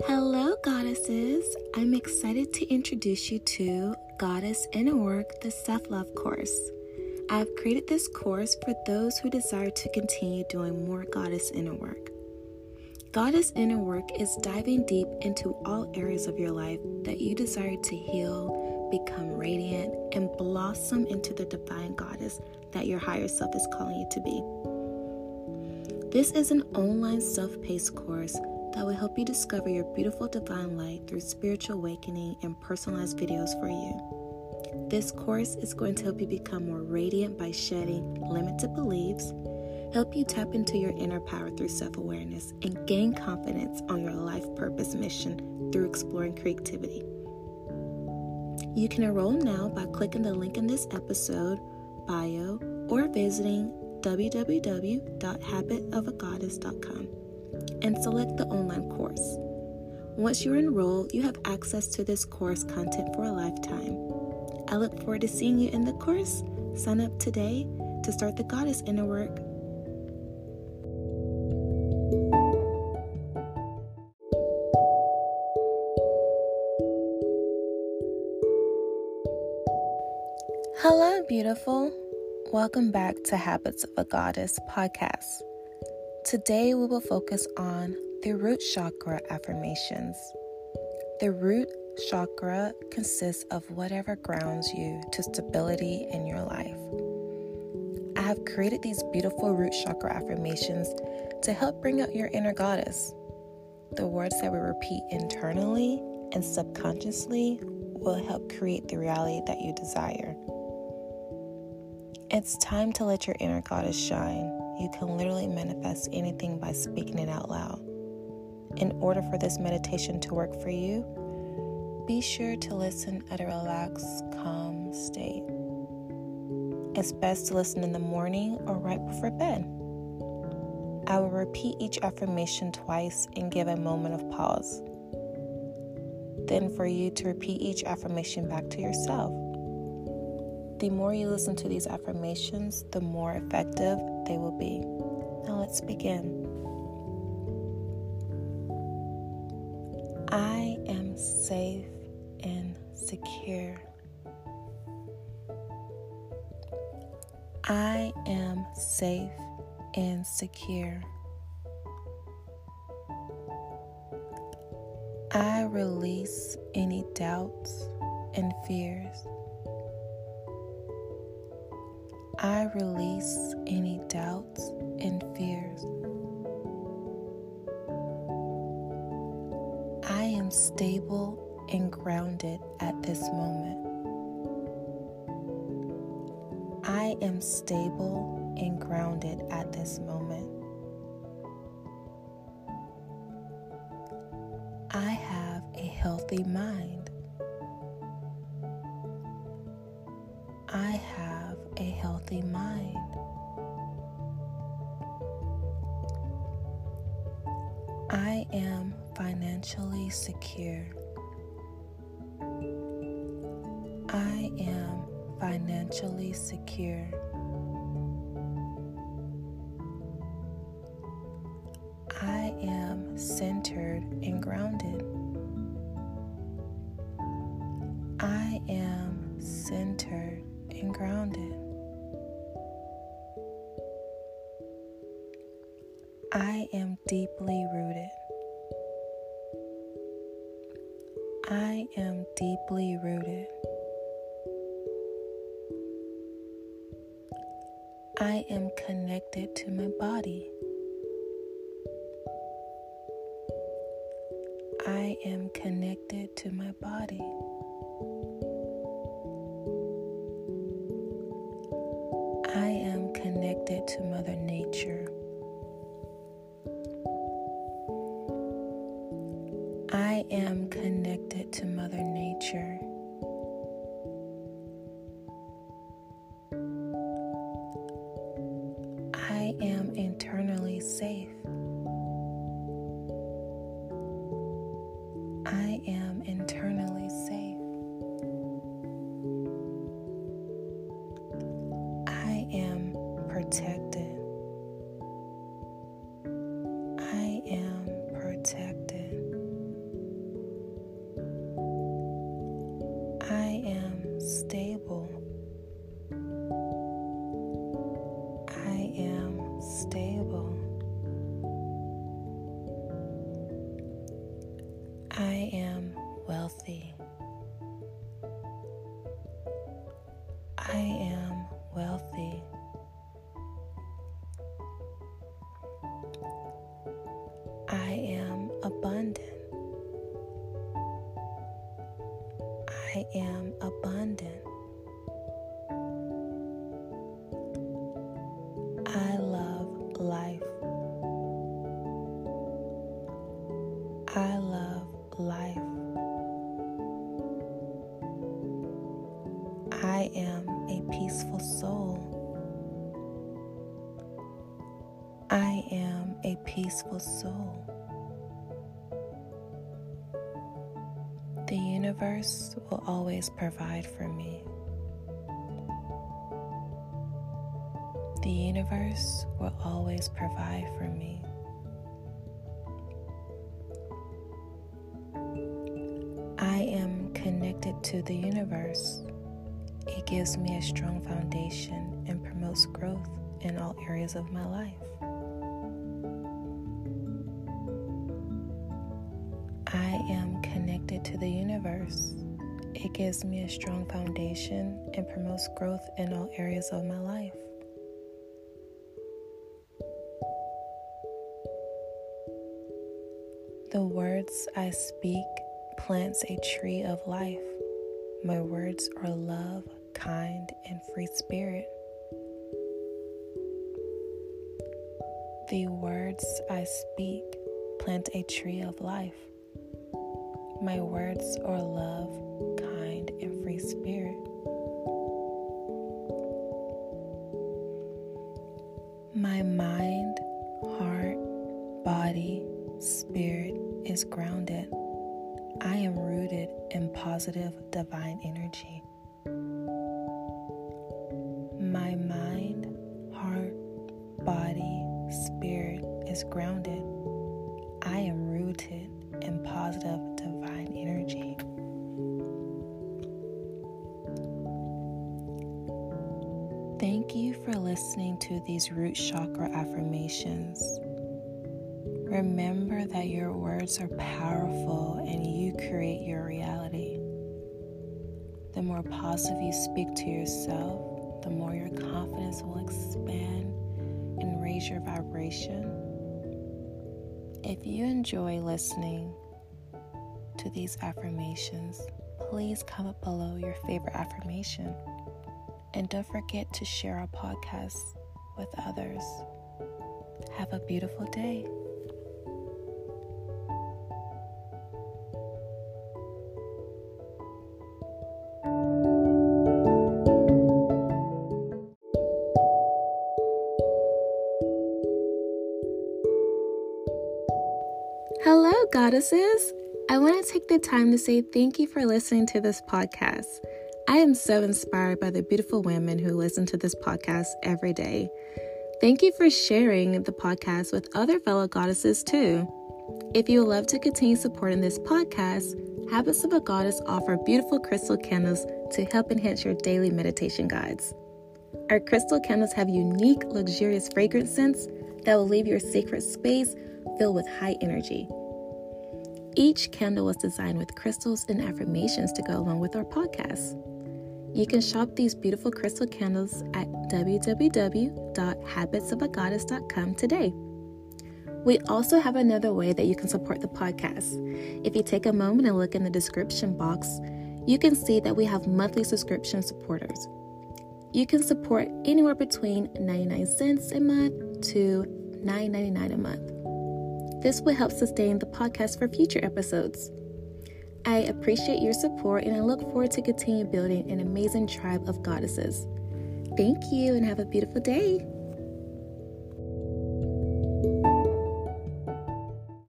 Hello, goddesses. I'm excited to introduce you to Goddess Inner Work, the Self-Love course. I've created this course for those who desire to continue doing more Goddess Inner Work. Goddess Inner Work is diving deep into all areas of your life that you desire to heal, become radiant, and blossom into the divine goddess that your higher self is calling you to be. This is an online self-paced course that will help you discover your beautiful divine light through spiritual awakening and personalized videos for you. This course is going to help you become more radiant by shedding limited beliefs, help you tap into your inner power through self-awareness, and gain confidence on your life purpose mission through exploring creativity. You can enroll now by clicking the link in this episode bio or visiting www.habitofagoddess.com and select the online course. Once you're enrolled, you have access to this course content for a lifetime. I look forward to seeing you in the course. Sign up today to start the Goddess Inner Work. Hello, beautiful. Welcome back to Habits of a Goddess podcast. Today we will focus on the root chakra affirmations. The root chakra consists of whatever grounds you to stability in your life. I have created these beautiful root chakra affirmations to help bring out your inner goddess. The words that we repeat internally and subconsciously will help create the reality that you desire. It's time to let your inner goddess shine. You can literally manifest anything by speaking it out loud. In order for this meditation to work for you, be sure to listen at a relaxed, calm state. It's best to listen in the morning or right before bed. I will repeat each affirmation twice and give a moment of pause. Then for you to repeat each affirmation back to yourself. The more you listen to these affirmations, the more effective they will be. Now let's begin. I am safe and secure. I am safe and secure. I release any doubts and fears. I release any doubts and fears. I am stable and grounded at this moment. I am stable and grounded at this moment. I have a healthy mind. I have a healthy mind. I am financially secure. I am financially secure. I am centered and grounded. I am centered and grounded. I am deeply rooted. I am deeply rooted. I am connected to my body. I am connected to my body. I am connected to Mother Nature. I am connected to Mother Nature. I am internally safe. I am internally safe. I am protected. I am protected. I am wealthy. I am wealthy. I am abundant. I am abundant. I love life. I love life. I am a peaceful soul. I am a peaceful soul. The universe will always provide for me. The universe will always provide for me. I am connected to the universe. It gives me a strong foundation and promotes growth in all areas of my life. I am connected to the universe. It gives me a strong foundation and promotes growth in all areas of my life. The words I speak plants a tree of life. My words are love, kind, and free spirit. The words I speak plant a tree of life. My words are love, kind, and free spirit. My mind, heart, body, spirit is grounded. I am rooted in positive divine energy. My mind, heart, body, spirit is grounded. I am rooted in positive divine energy. Thank you for listening to these root chakra affirmations. Remember that your words are powerful and you create your reality. The more positive you speak to yourself, the more your confidence will expand and raise your vibration. If you enjoy listening to these affirmations, please comment below your favorite affirmation. And don't forget to share our podcast with others. Have a beautiful day. Hello, goddesses! I want to take the time to say thank you for listening to this podcast. I am so inspired by the beautiful women who listen to this podcast every day. Thank you for sharing the podcast with other fellow goddesses too. If you would love to continue supporting this podcast, Habits of a Goddess offer beautiful crystal candles to help enhance your daily meditation guides. Our crystal candles have unique, luxurious fragrance scents that will leave your sacred space filled with high energy. Each candle was designed with crystals and affirmations to go along with our podcast. You can shop these beautiful crystal candles at www.habitsofagoddess.com today. We also have another way that you can support the podcast. If you take a moment and look in the description box, you can see that we have monthly subscription supporters. You can support anywhere between 99 cents a month to $9.99 a month. This will help sustain the podcast for future episodes. I appreciate your support and I look forward to continue building an amazing tribe of goddesses. Thank you and have a beautiful day.